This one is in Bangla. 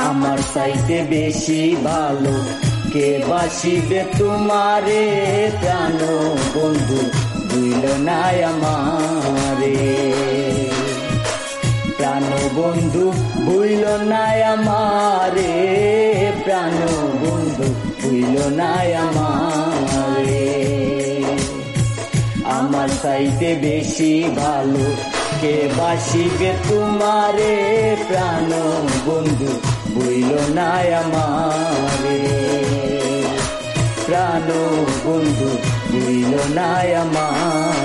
আমার চাইতে বেশি ভালো কে বাসিবে তোমারে, প্রাণ বন্ধু ভুইল না আমারে। প্রাণ বন্ধু ভুইল না আমারে, প্রাণ বন্ধু ভুইল না আমারে। আমার চাইতে বেশি ভালো কে বাসিবে তোমারে, প্রাণ বন্ধু ভুইল না আমারে। প্রাণ বন্ধু ভুইল না আমারে।